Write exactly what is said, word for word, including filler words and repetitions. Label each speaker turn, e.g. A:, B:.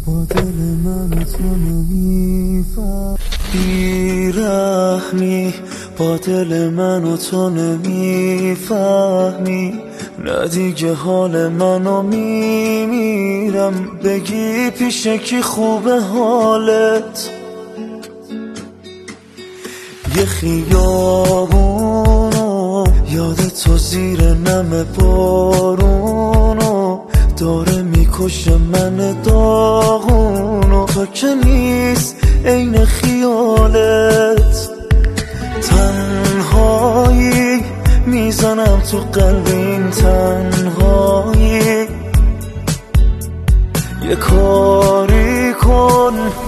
A: با دل من و تو نمیفهم، بیرحمی با دل من و تو نمیفهمی، نه دیگه حال منو میمیرم، بگی پیش کی خوبه حالت. یه خیابونو یاد تو زیر نم بارونو داره میکشه من داغونو، تو که نیست عین خیالت، تنهایی میزنم تو قلب این تنهایی، یه کاری کن